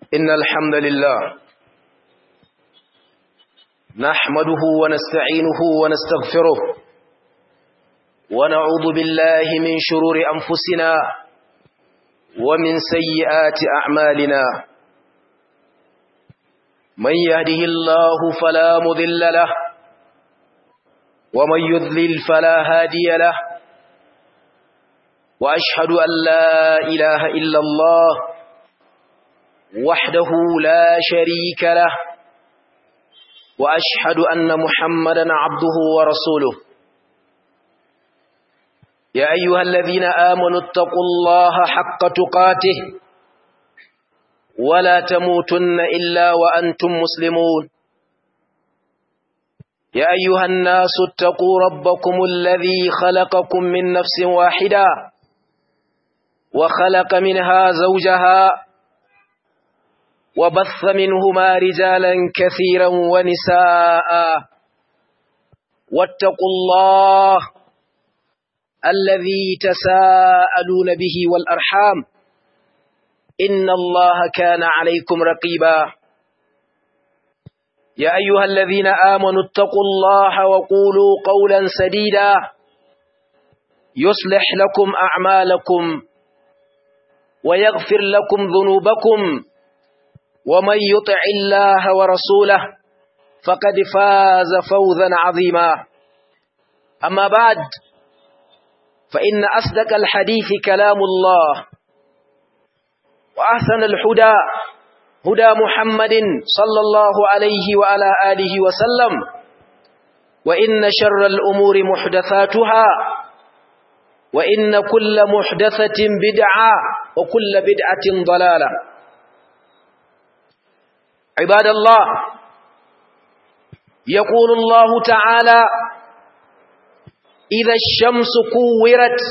إن الحمد لله نحمده ونستعينه ونستغفره ونعوذ بالله من شرور أنفسنا ومن سيئات أعمالنا. من يهده الله فلا مضل له ومن يضلل فلا هادي له، وأشهد أن لا إله إلا الله وحده لا شريك له، وأشهد أن محمدا عبده ورسوله. يا أيها الذين آمنوا اتقوا الله حق تقاته ولا تموتن إلا وأنتم مسلمون. يا أيها الناس اتقوا ربكم الذي خلقكم من نفس واحدة وخلق منها زوجها وبث منهما رجالا كثيرا ونساء، واتقوا الله الذي تساءلون به والأرحام إن الله كان عليكم رقيبا. يا أيها الذين آمنوا اتقوا الله وقولوا قولا سديدا يصلح لكم أعمالكم ويغفر لكم ذنوبكم، ومن يطع الله ورسوله فقد فاز فوزا عظيما. أما بعد، فإن أصدق الحديث كلام الله، وأحسن الهدى هدى محمد صلى الله عليه وعلى آله وسلم، وإن شر الأمور محدثاتها، وإن كل محدثة بدعة وكل بدعة ضلالة. عباد الله، يقول الله تعالى: إذا الشمس كورت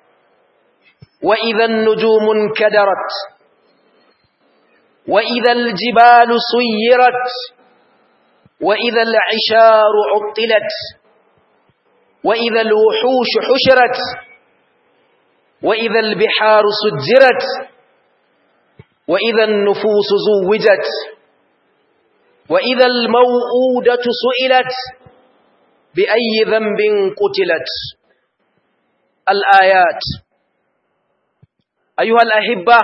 وإذا النجوم انكدرت وإذا الجبال سيرت وإذا العشار عطلت وإذا الوحوش حشرت وإذا البحار سجرت وإذا النفوس زوجت وإذا الموءودة سئلت بأي ذنب قتلت. الآيات. أيها الأحبة،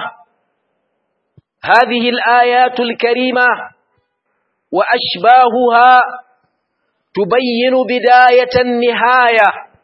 هذه الآيات الكريمة وأشباهها تبين بداية النهاية،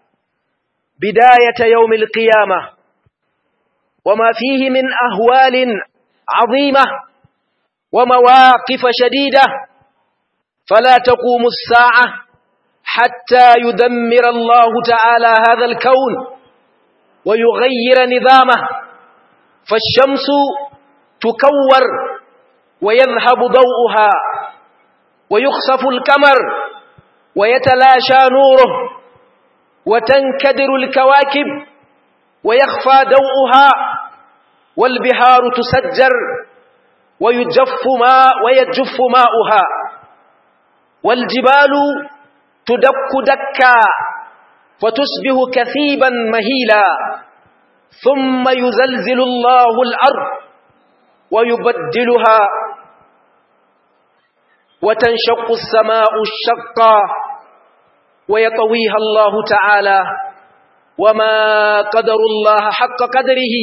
بداية يوم القيامة، وما فيه من أهوال عظيمة ومواقف شديدة، فلا تقوم الساعة حتى يدمر الله تعالى هذا الكون ويغير نظامه. فالشمس تكور ويذهب ضوءها، ويخسف القمر ويتلاشى نوره، وتنكدر الكواكب ويخفى ضوءها، والبحار تسجر ويجف ماؤها، والجبال تدك دكا فتصبح كثيبا مهيلا، ثم يزلزل الله الأرض ويبدلها، وتنشق السماء الشقا ويطويها الله تعالى، وما قدر الله حق قدره،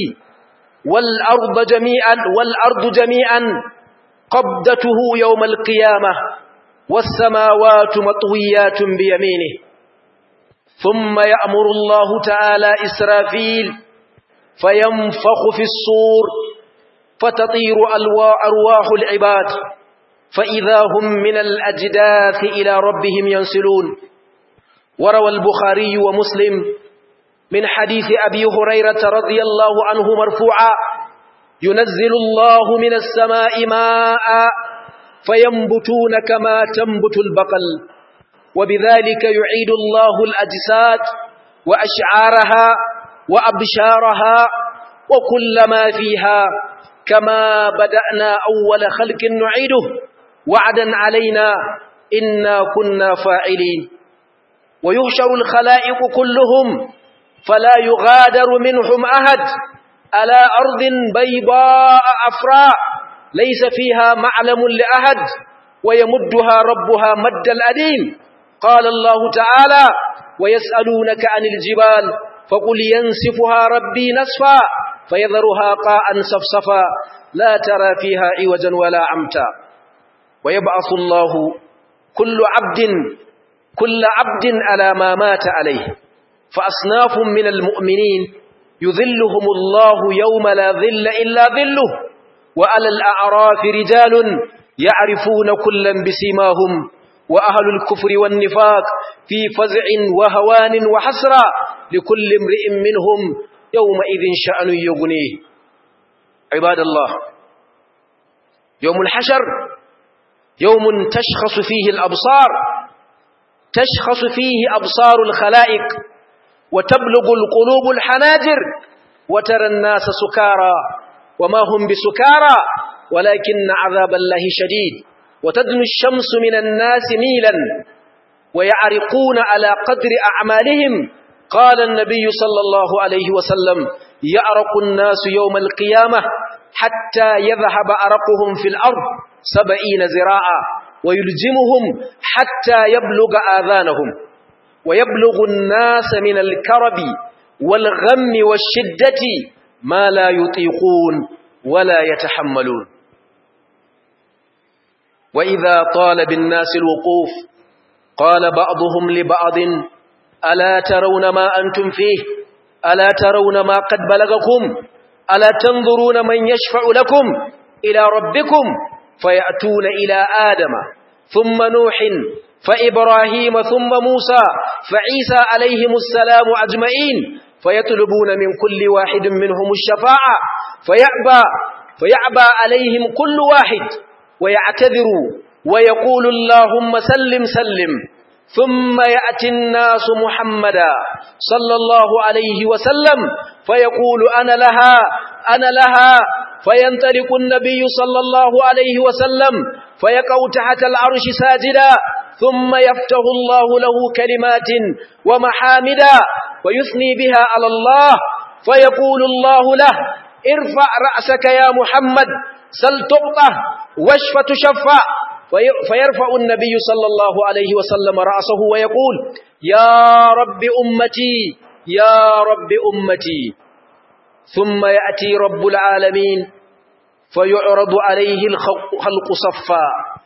والأرض جميعا قبضته يوم القيامة، والسماوات مطويات بيمينه. ثم يأمر الله تعالى إسرافيل فينفخ في الصور فتطير أرواح العباد، فإذا هم من الأجداث إلى ربهم ينسلون. وروى البخاري ومسلم من حديث أبي هريرة رضي الله عنه مرفوعا: ينزل الله من السماء ماء فينبتون كما تنبت البقل، وبذلك يعيد الله الأجساد وأشعارها وأبشارها وكل ما فيها، كما بدأنا أول خلق نعيده وعدا علينا إنا كنا فاعلين. ويحشر الخلائق كلهم فلا يغادر منهم أحد على أرض بيضاء أفراء ليس فيها معلم لأحد ويمدها ربها مد الأديم. قال الله تعالى: ويسألونك عن الجبال فقل ينسفها ربي نسفا فيذرها قاعا صفصفا لا ترى فيها عوجا ولا عمتا. ويبعث الله كل عبد على ما مات عليه، فأصناف من المؤمنين يذلهم الله يوم لا ظل إلا ظله، وعلى الأعراف رجال يعرفون كلا بسيماهم، وأهل الكفر والنفاق في فزع وهوان وحسرة، لكل امرئ منهم يومئذ شأن يغنيه. عباد الله، يوم الحشر يوم تشخص فيه الأبصار، تشخص فيه أبصار الخلائق، وتبلغ القلوب الحناجر، وترى الناس سكارى وما هم بسكارى ولكن عذاب الله شديد، وتدنو الشمس من الناس ميلا ويعرقون على قدر أعمالهم. قال النبي صلى الله عليه وسلم: يعرق الناس يوم القيامة حتى يذهب عرقهم في الأرض 70 ذراعا، ويلجمهم حتى يبلغ آذانهم، ويبلغ الناس من الكرب والغم والشدة ما لا يطيقون ولا يتحملون. وإذا طال بالناس الوقوف قال بعضهم لبعض: ألا ترون ما أنتم فيه؟ ألا ترون ما قد بلغكم؟ ألا تنظرون من يشفع لكم إلى ربكم؟ فيأتون إلى آدم ثم نوح فإبراهيم ثم موسى فعيسى عليهم السلام أجمعين، فيطلبون من كل واحد منهم الشفاعة فيعبى عليهم كل واحد ويعتذر ويقول: اللهم سلم سلم. ثم يأتي الناس محمدا صلى الله عليه وسلم فيقول: أنا لها أنا لها، فينطلق النبي صلى الله عليه وسلم فيقع تحت العرش ساجدا، ثم يفتح الله له كلمات ومحامدا ويثني بها على الله، فيقول الله له: ارفع رأسك يا محمد، سل تعطى واشف تشفع. فيرفع النبي صلى الله عليه وسلم رأسه ويقول: يا رب أمتي يا رب أمتي. ثم يأتي رب العالمين فيعرض عليه الخلق صفا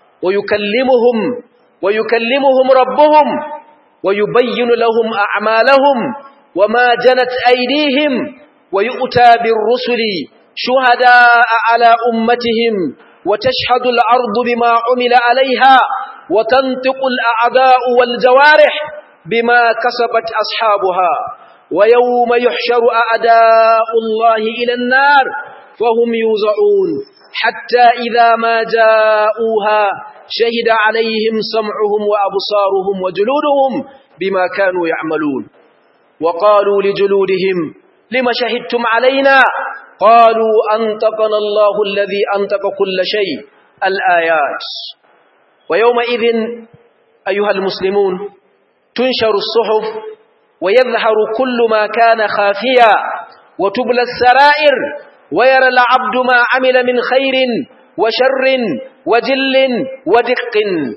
ويكلمهم ربهم ويبين لهم أعمالهم وما جنت أيديهم، ويؤتى بالرسل شهداء على أمتهم، وتشهد الأرض بما عمل عليها، وتنطق الأعداء والجوارح بما كسبت أصحابها. ويوم يحشر أعداء الله إلى النار فهم يوزعون، حتى إذا ما جاءوها شهد عليهم سمعهم وأبصارهم وجلودهم بما كانوا يعملون. وقالوا لجلودهم: لم شهدتم علينا؟ قالوا أنطقنا الله الذي أنطق كل شيء. الآيات. ويومئذ أيها المسلمون تنشر الصحف ويظهر كل ما كان خافيا، وتبلى السرائر، ويرى العبد ما عمل من خير وشر وجل ودق،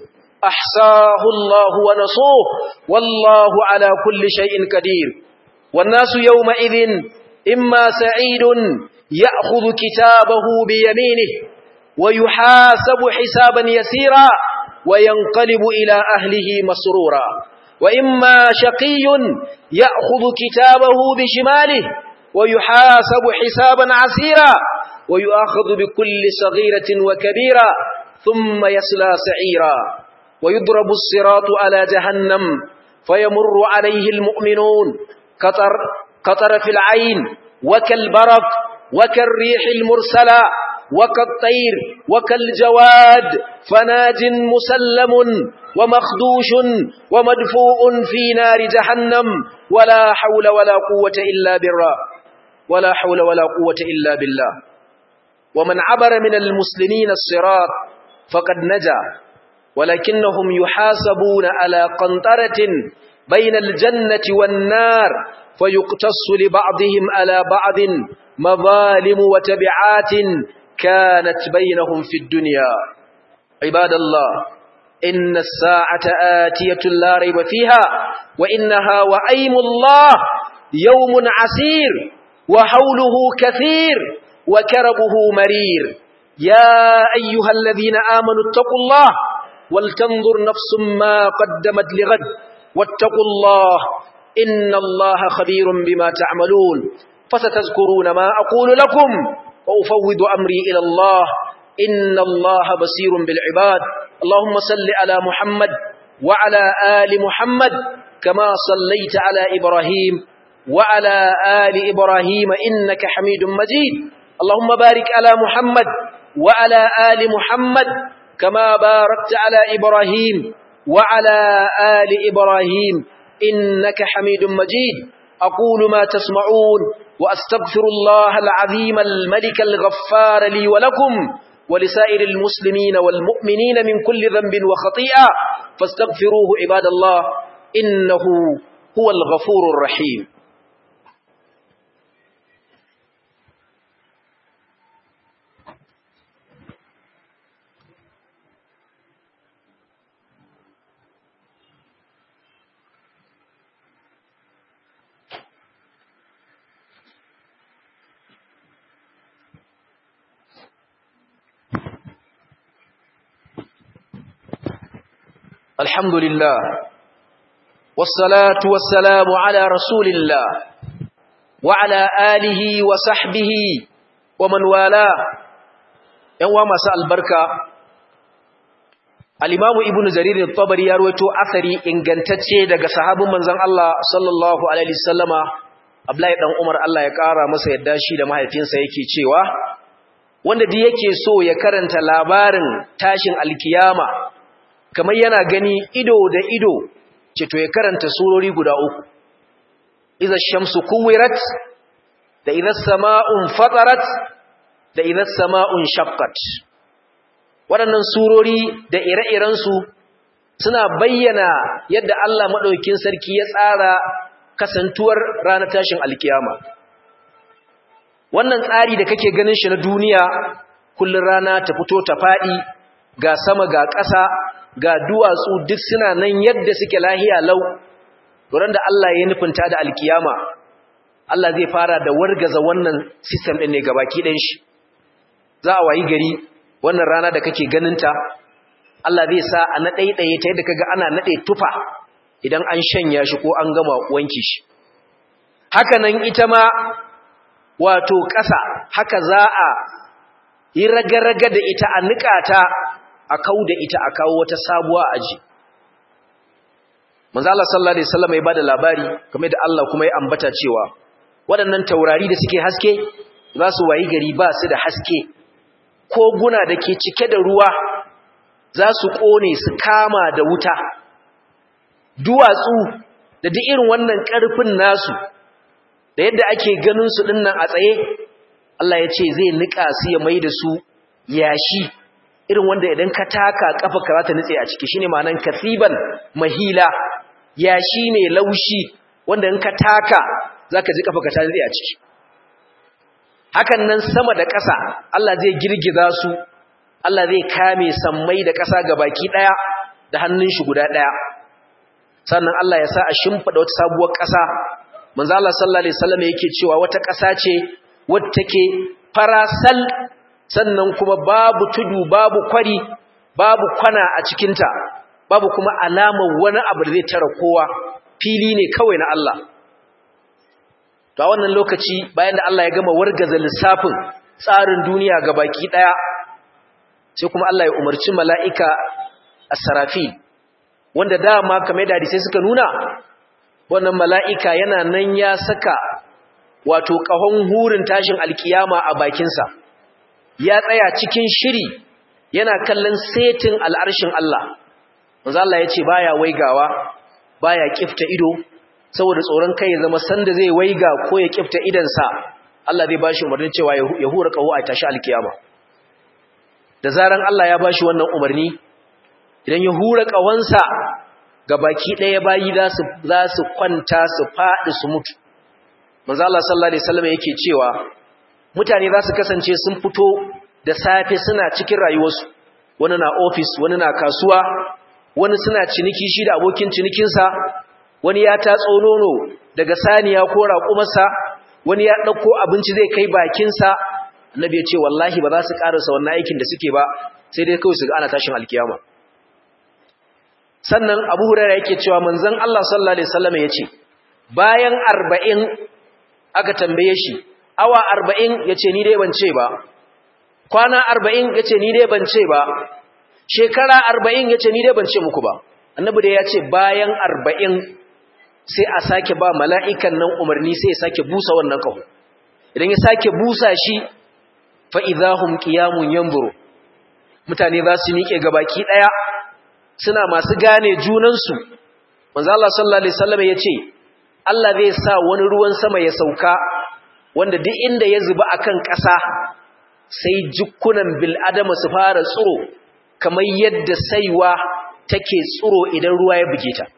أحصاه الله ونصوه، والله على كل شيء قدير. والناس يومئذ إما سعيد يأخذ كتابه بيمينه ويحاسب حسابا يسيرا وينقلب إلى أهله مسرورا، وإما شقي يأخذ كتابه بشماله ويحاسب حسابا عسيرا ويؤاخذ بكل صغيرة وكبيرة ثم يصلى سعيرا. ويضرب الصراط على جهنم فيمر عليه المؤمنون كطرف العين وكالبرق وكالريح المرسلة وكالطير وكالجواد، فناج مسلم ومخدوش ومدفوع في نار جهنم، ولا حول ولا قوة إلا بالله، ولا حول ولا قوة إلا بالله. ومن عبر من المسلمين الصراط فقد نجا، ولكنهم يحاسبون على قنطرة بين الجنة والنار، فيقتص لبعضهم على بعض مظالم وتبعات كانت بينهم في الدنيا. عباد الله، إن الساعة آتية لا ريب فيها، وإنها وأيم الله يوم عسير، وحوله كثير، وكربه مرير. يا أيها الذين آمنوا اتقوا الله ولتنظر نفس ما قدمت لغد، واتقوا الله إن الله خبير بما تعملون. فستذكرون ما أقول لكم وأفوض أمري إلى الله، إن الله بصير بالعباد. اللهم صل على محمد وعلى آل محمد كما صليت على إبراهيم وعلى آل إبراهيم إنك حميد مجيد. اللهم بارك على محمد وعلى آل محمد كما باركت على إبراهيم وعلى آل إبراهيم إنك حميد مجيد. أقول ما تسمعون وأستغفر الله العظيم الملك الغفار لي ولكم ولسائر المسلمين والمؤمنين من كل ذنب وخطيئة، فاستغفروه عباد الله، إنه هو الغفور الرحيم. الحمد لله والصلاة والسلام على رسول الله وعلى آله وصحبه ومن والاه. يوم مساء البركة، الإمام ابن جرير الطبري يروي أثري ingantacce daga sahabin manzon Allah sallallahu alaihi wasallama Abdullahi dan Umar, Allah ya kara masa yadda shi da mahaifinsa, yake cewa wanda duk yake so ya karanta labarin tashin alkiyama kamar yana gani ido da ido, ce to ya karanta surori guda uku: idza shamsu kuwirat, da idza sama'un fatarat, da idza sama'un shaqqat. Waɗannan surori da ire-iren su suna bayyana yadda Allah madaukakin sarki ya tsara kasantuwar ranar tashin alkiyama. Wannan tsari da kake ganin shi na duniya, kullun rana ta fito ta fadi, ga sama ga ƙasa ga duwatsu duk suna nan yadda suke lahiya lau. Duran da Allah ya nufinta da alkiyama, Allah zai fara da wargaza wannan system din ne gabaki ɗayan shi. Za a wayi gari wannan rana da kake ganinta, Allah zai sa a naɗaiɗaye ta yadda kaga ana naɗe tufa idan an shanya shi ko an gama wanki shi. Haka nan ita ma wato ƙasa, haka za a yi raga-raga da ita, a niƙa ta, a kau da ita, a kawo wata sabuwa aji. Manzo Allah sallallahu alaihi wasallam ya bada labari kamar da Allah kuma ya ambata cewa waɗannan taurari da suke haske za su wayi gari ba su da haske. Koguna da ke cike da ruwa za su kone su kama da wuta. Duwatsu da duk irin wannan ƙarfin nasu da yadda ake ganin su dinnan a tsaye, Allah ya ce zai nika su ya mai da su yashi, irin wanda idan ka taka kafarka za ta nutse a ciki. Shine ma'anan kasiban mahila, yashi mai laushi wanda in ka taka zaka ji kafarka ta nutse a ciki. Hakan nan sama da ƙasa Allah zai girgiza su, Allah zai kame sammai da ƙasa gabaki daya da hannun shi guda daya. Sannan Allah ya sa a shimfida wata sabuwar ƙasa. Manzo Allah sallallahu alaihi wasallam yake cewa wata ƙasa ce wadda take farasal, sannan kuma babu tudu, babu kwari, babu kwana a cikinta, babu kuma alamar wani abu da zai tara kowa, fili ne kawai na Allah. To a wannan lokaci, bayan da Allah ya gama wargaza lissafin tsarin duniya gabaki daya, sai kuma Allah ya umarci mala'ika as-Sarafil, wanda dama kamar da hadisi suka nuna, wannan mala'ika yana nan ya saka wato ƙahon hurin tashin alkiyama a bakinsa, ya tsaya cikin shiri yana kallon setin al'arshin Allah. Manzo Allah ya ce baya waigawa, baya kifta ido, saboda tsoron kai ya zama sanda zai waiga ko ya kifta idansa, Allah zai bashi umarnin cewa ya hura ƙaho a tashi alkiyama. Da zaran Allah ya bashi wannan umarni, idan ya hura ƙahonsa, gabaki ɗaya bayi za su kwanta su faɗi su mutu. Manzo Allah sallallahu alaihi wasallam yake cewa mutane za su kasance sun fito da safe suna cikin rayuwarsu, wani na ofis, wani na kasuwa, wani suna ciniki shi da abokin cinikinsa, wani ya tatso nono daga saniya ko raƙumarsa, wani ya ɗauko abinci zai kai bakinsa. Annabi ya ce wallahi ba za su ƙarasa wannan aikin da suke ba sai dai kawai su ga ana tashin alkiyama. Sannan Abu Hurairah yake cewa manzon Allah sallallahu alaihi wasallam ya ce bayan 40 aka tambaye shi, awa 40 yace ni dai ban ce ba, kwana 40 yace ni dai ban ce ba, shekara 40 yace ni dai ban ce muku ba. Annabi dai ya ce bayan 40 sai a sake ba mala'ikan nan umarni sai ya sake busa wannan kaho. Idan ya sake busa shi fa idahum qiyamun yanzuru, mutane za su miƙe gabaki daya suna masu gane junansu. Manzo Allah sallallahu alaihi wasallam ya ce Allah zai sa wani ruwan sama ya sauka wanda duk inda ya zuba akan ƙasa sai jukkunan bil adama su fara tsiro kamar yadda saiwa take tsiro idan ruwa ya buge ta.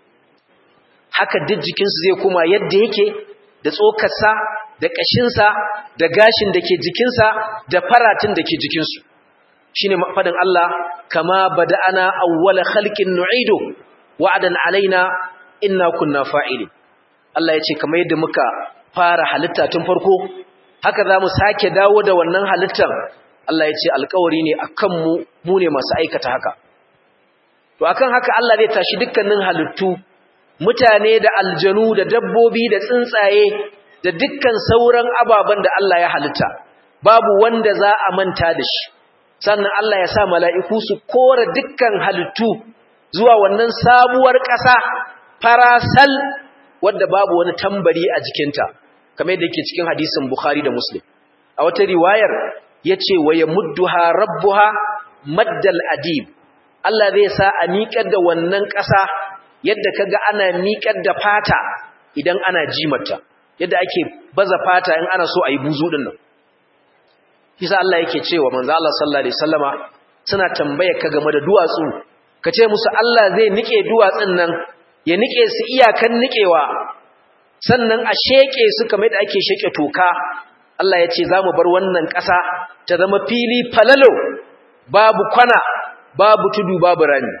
Haka duk jikinsu zai kuma yadda yake, da tsokarsa da ƙashinsa da gashin da ke jikinsa da faratin da ke jikinsu. Shine faɗin Allah, kama bada'ana awwala khalqin nu'idu wa'adan alaina inna kunna fa'ilin. Allah ya ce kamar yadda muka fara halitta tun farko haka za mu sake dawo da wannan halittar. Allah ya ce alƙawari ne akan mu ne masu aikata haka. To akan haka Allah zai tashi dukkanin halittu, mutane da aljanu da dabbobi da tsuntsaye da dukkan sauran ababen da Allah ya halitta, babu wanda za a manta da shi. Sannan Allah ya sa mala'iku su kora dukkan halittu zuwa wannan sabuwar ƙasa farasal wadda babu wani tambari a jikinta, kamar yadda yake cikin hadisin Bukhari da Muslim. A wata riwayar yace wa yamudduha rabbuha maddal adib. Allah zai sa a miƙar da wannan ƙasa yadda kaga ana miƙar da fata idan ana jimarta, yadda ake baza fata in ana so a yi buzu din nan. Kisa Allah yake cewa manzo Allah sallallahu alaihi wasallama suna tambaye ka game da duwatsu, ka ce musu Allah zai nike duwatsun nan, ya nike su iyakan nikewa, sannan a sheke su kamar da ake sheke toka. Allah ya ce za mu bar wannan ƙasa ta zama fili falalo, babu kwana, babu tudu, babu rami.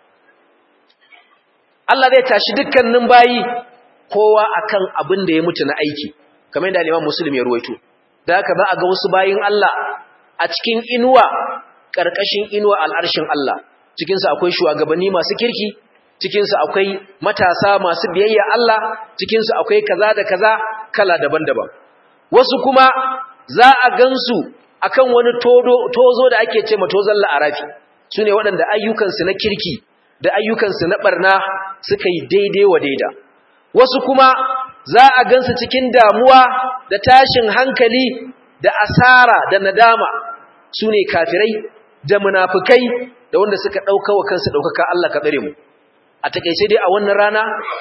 Allah zai tashi dukkanin bayi kowa akan abin da ya mutu na aiki, kamar da Imam Muslim ya ruwaito. Da haka za a ga wasu bayin Allah a cikin inuwa, ƙarƙashin inuwa al'arshin Allah. Cikinsu akwai shugabanni masu kirki, cikinsu akwai matasa masu biyayya Allah, cikinsu akwai kaza da kaza kala daban-daban. Wasu kuma za a gansu akan wani tozo da ake ce matozan la'arafi, su ne waɗanda ayyukansu na kirki da ayyukansu na ɓarna suka yi daidai wa daida. Wasu kuma za a gansu cikin damuwa da tashin hankali da asara da nadama, su ne kafirai da munafukai da wanda suka ɗauka wa kansu ɗaukaka. Allah ka tsare mu. A takeice dai a wannan rana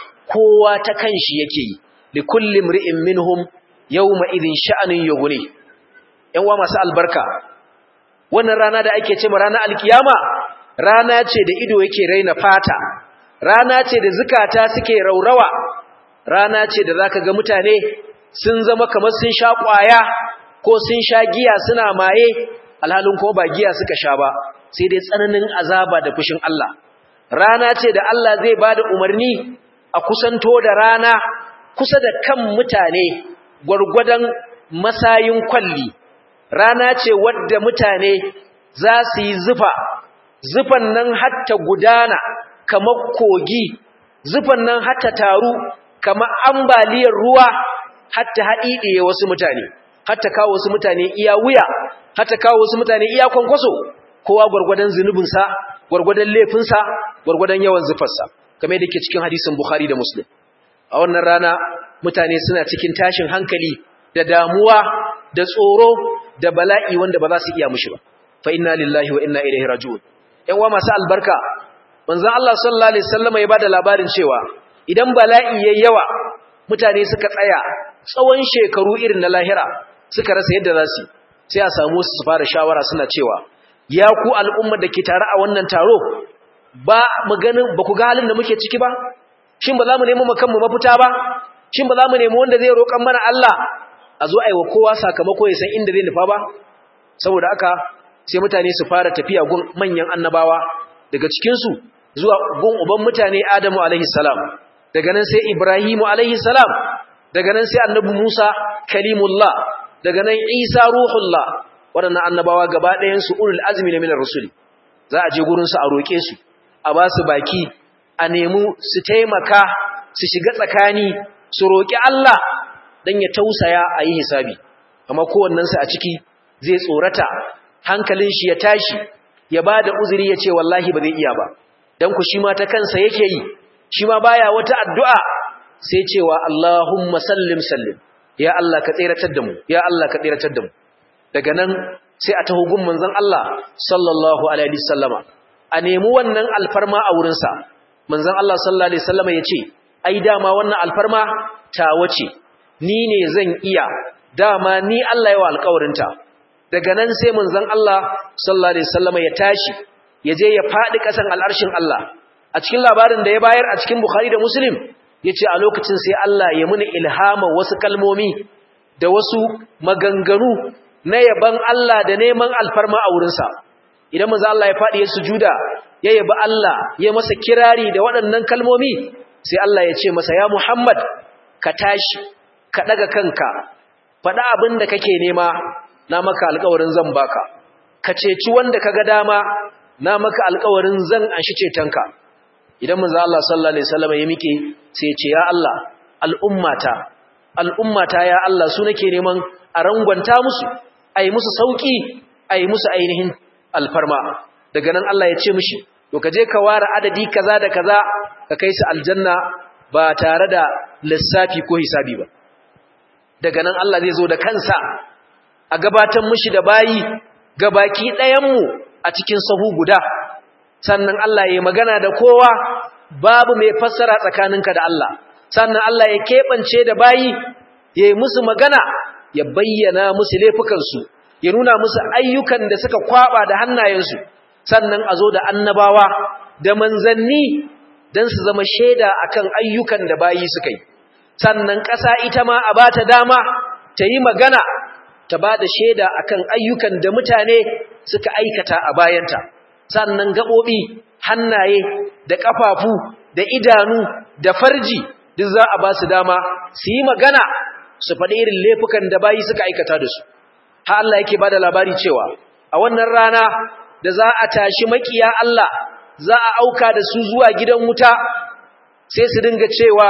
kowa ta kanshi yake yi, li kulli imri'in minhum yawma idhin sha'anun yughni. Yan wa masu albarka, wannan rana da ake cewa ranar alkiyama rana ce da ido yake raina fata, rana ce da zukata suke raurawa, rana ce da zaka ga mutane sun zama kamar sun sha ƙwaya ko sun sha giya suna maye, alhalin ko ba giya suka sha ba, sai dai tsananin azaba da fushin Allah. Rana ce da Allah zai bada umarni a kusanto da rana kusa da kan mutane gwargwadon masayin kwalli. Rana ce wadda mutane za su yi zufa, zufan nan hatta gudana kamar kogi, zufan nan hatta taru kamar ambaliyar ruwa, hatta haɗiɗiye wasu mutane, hatta kawo wasu mutane iya wuya, hatta kawo wasu mutane iya kwankwaso, kowa gwargwadon zunubinsa, gwargwadon laifinsa, gwargwadon yawan zufarsa, kamar yadda ke cikin hadisin Bukhari da Muslim. A wannan rana mutane suna cikin tashin hankali da damuwa da tsoro da bala'i wanda ba za su iya mushi ba. Fa inna lillahi wa inna ilaihi raji'un. Yan uwa masu albarka, manzon Allah sallallahu alaihi wasallam ya bada labarin cewa idan bala'i yayi yawa, mutane suka tsaya tsawon shekaru irin na lahira, suka rasa yadda za su, sai a samu su fara shawara suna cewa ya ku al'ummar da ke tare a wannan taro, ba mu ganin ba ku ga halin da muke ciki ba? Shin ba za mu nemo kanmu mafita ba? Shin ba za mu nemi wanda zai roƙan mana Allah a zo aiwa kowa sakamako ya san inda zai nufa ba? saboda haka sai mutane su fara tafiya gun manyan annabawa daga cikin su zuwa gun uban mutane Adamu alaihi salam, daga nan sai Ibrahimu alaihi salam, daga nan sai annabi Musa kalimullah, daga nan Isa ruhullah. Waɗannan annabawa gaba ɗayan su ulul azmi ne minar rusuli. Za a je gurin su a roke su, a ba su baki, a nemi su taimaka, su shiga tsakani, su roki Allah dan ya tausaya a yi hisabi. Amma kowannen su a ciki zai tsorata, hankalin shi ya tashi, ya bada uzuri ya ce wallahi ba zai iya ba. Dan ku shi ma ta kansa yake yi, shi ma baya wata addu'a sai cewa Allahumma sallim sallim, ya Allah ka tsiratar da mu, ya Allah ka tsiratar da mu. Daga nan sai a taho gun manzon Allah sallallahu alaihi wasallama, a nemi wannan alfarma a wurinsa. Manzon Allah sallallahu alaihi wasallama ya ce, ai dama wannan alfarma ta wace, ni ne zan iya, dama ni Allah yawa alƙawarinta. Daga nan sai manzon Allah sallallahu alaihi wasallama ya tashi, ya je ya faɗi ƙasan al'arshin Allah. A cikin labarin da ya bayar a cikin Bukhari da Muslim, ya ce a lokacin sai Allah ya muni ilhama wasu kalmomi da wasu maganganu na yaban Allah da neman alfarma a wurinsa. Idan manzo Allah ya faɗi ya sujuda, ya yabi Allah, ya masa kirari da waɗannan kalmomi, sai Allah ya ce masa, ya Muhammad, ka tashi, ka ɗaga kanka, faɗa abin da kake nema, na maka alƙawarin zan baka, ka ceci wanda ka ga dama, na maka alƙawarin zan anshi cetonka. Idan manzo Allah sallallahu alaihi wasallam ya mike sai ya ce, ya Allah, al'ummata ya Allah, su nake neman a rangwanta musu, ai musu sauki, ai musu ainihin alfarma. Daga nan Allah ya ce mishi, to ka je ka ware adadi kaza da kaza ka kai su aljanna ba tare da lissafi ko hisabi ba. Daga nan Allah zai zo da kansa a gabatar mishi da bayi gabaki ɗayan mu a cikin sahu guda. Sannan Allah ya magana da kowa, babu mai fassara tsakaninka da Allah. Sannan Allah ya keɓance da bayi, ya yi musu magana, ya bayyana musu laifukansu, ya nuna musu ayyukan da suka kwaba da hannayensu. Sannan a zo da annabawa da manzanni don su zama shaida akan ayyukan da bayi suka yi. Sannan ƙasa ita ma a ba ta dama ta yi magana, ta ba da shaida akan ayyukan da mutane suka aikata a bayanta. Sannan gaɓoɓi, hannaye da ƙafafu da idanu da farji duk za a ba su dama su yi magana, su faɗi irin laifukan da bayi suka aikata da su. Ha Allah yake ba da labari cewa a wannan rana da za a tashi makiya Allah, za a auka da su zuwa gidan wuta, sai su dinga cewa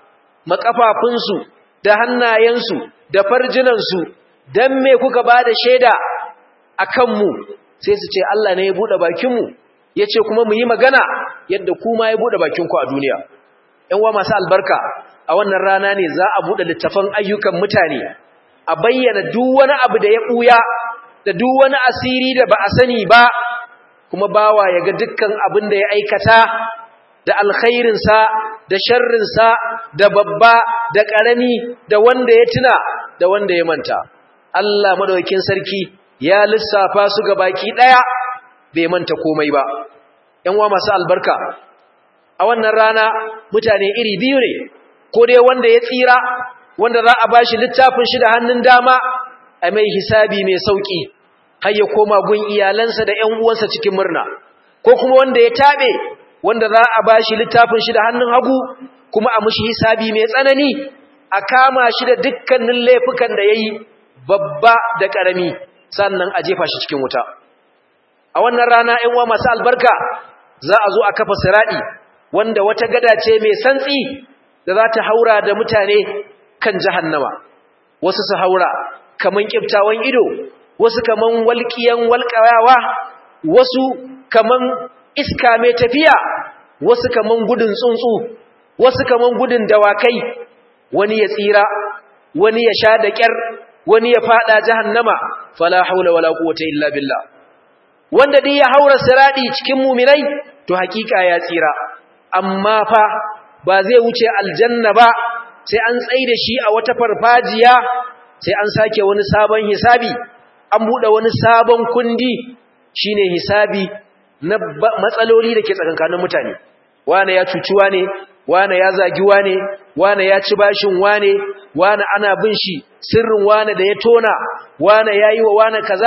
makafafunsu da hannayensu da farjinansu, dan me kuka ba da shaida a kanmu? Sai su ce Allah ne ya buɗe bakinmu, ya ce kuma mu yi magana yadda kuma ya buɗe bakinku a duniya. ‘Yan wa masu albarka, a wannan rana ne za a buɗe littafan ayyukan mutane, a bayyana duk wani abu da ya ɓuya da duk wani asiri da ba a sani ba, kuma bawa ya ga dukkan abin da ya aikata, da alkhairinsa da sharrinsa, da babba da ƙarami, da wanda ya tuna da wanda ya manta. Allah madaukakin sarki ya lissafa su ga baki ɗaya, bai manta komai ba. ‘Yan wa masu albarka, a wannan rana mutane iri biyu ne, ko dai wanda ya tsira, wanda za a ba shi littafin shi da hannun dama, a mai hisabi mai sauƙi, har ya koma gun iyalansa da ‘yan uwansa cikin murna, ko kuma wanda ya taɓe, wanda za a ba shi littafin shi da hannun hagu, kuma a mushi hisabi mai tsanani, a kama shi da dukkanin laifukan da ya yi, babba da ƙarami, sannan a jefa shi cikin wuta. A wannan rana ‘yan uwa masu albarka, za a zo a kafa siraɗi, wanda wata gada ce mai santsi da za ta haura da mutane kan jahannama. Wasu su haura kaman kiftawan ido, wasu kaman walƙiyan walƙayawa, wasu kaman iska mai tafiya, wasu kaman gudun tsuntsu, wasu kaman gudun dawakai. Wani ya tsira, wani ya sha da ƙyar, wani ya fada jahannama. Fala haula wala quwwata illa billah. Wanda dai ya haura siradi cikin mu'minai to hakika ya tsira, amma fa ba zai wuce aljanna ba, sai an tsaida shi a wata farfajiya, sai an sake wani sabon hisabi, an bude wani sabon kundi, shine hisabi na matsaloli da ke tsakankanin mutane. Wane ya cuci wane ya zagi wane ya ci bashin wane ana bin shi sirrin wane da ya tona, wane yayi wa wane kaza.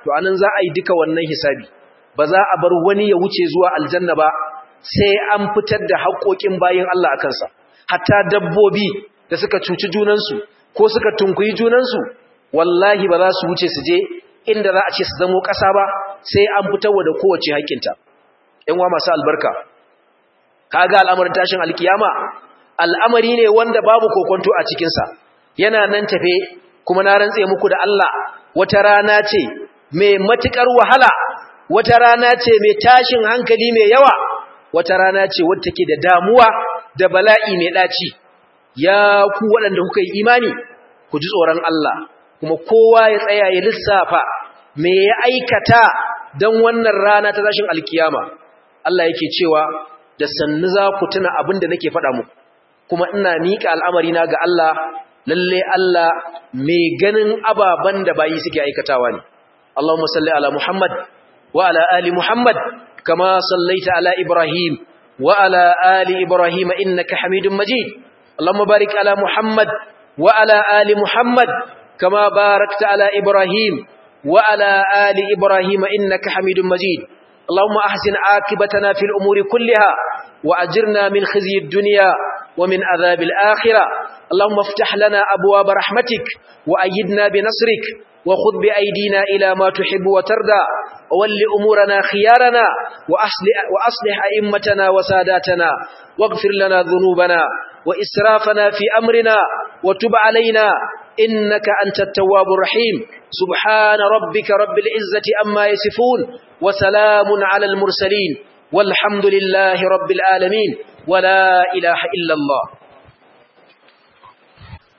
to anan za a yi duka wannan hisabi ba za a bar wani ya wuce zuwa aljanna ba sai an fitar da haƙoƙin bayin Allah a kansa hatta dabbobi da suka cuci junansu ko suka tunkuyi junansu wallahi ba za su wuce su je inda za a ce su zamo ƙasa ba sai an fitarwa da kowace haƙƙinta ƴan uwa masu albarka kaga al'amarin tashin alkiyama al'amari ne wanda babu kokonto a cikinsa yana nan tafe kuma na rantse muku da Allah wata rana ce mai matukar wahala wata rana ce mai tashin hankali mai yawa wata rana ce wadda take da damuwa da bala'i mai daci ya ku waɗanda kuka yi imani ku ji tsoron Allah kuma kowa ya tsaya ya lissafa me ya aikata don wannan rana ta tashin alkiyama Allah yake cewa da sannu za ku tuna abin da nake faɗa muku kuma ina miƙa al'amarina ga Allah lalle Allah mai ganin ababan da bayi suke aikatawa ne Allahumma salli ala Muhammad wa ala ali Muhammad kama sallaita ala Ibrahim wa ala ali Ibrahim innaka Hamidum Majid Allahumma barik ala Muhammad wa ala ali Muhammad kama barakta ala Ibrahim wa ala ali Ibrahim innaka Hamidum Majid Allahumma ahsin aqibatana fil umuri kulliha wa ajirna min khizyi ad-dunya ومن عذاب الآخرة اللهم افتح لنا أبواب رحمتك وأيدنا بنصرك وخذ بأيدينا إلى ما تحب وترضى وول أمورنا خيارنا وأصلح أئمتنا وساداتنا واغفر لنا ذنوبنا وإسرافنا في أمرنا وتب علينا إنك أنت التواب الرحيم سبحان ربك رب العزة أما يصفون وسلام على المرسلين والحمد لله رب العالمين ولا إله إلا الله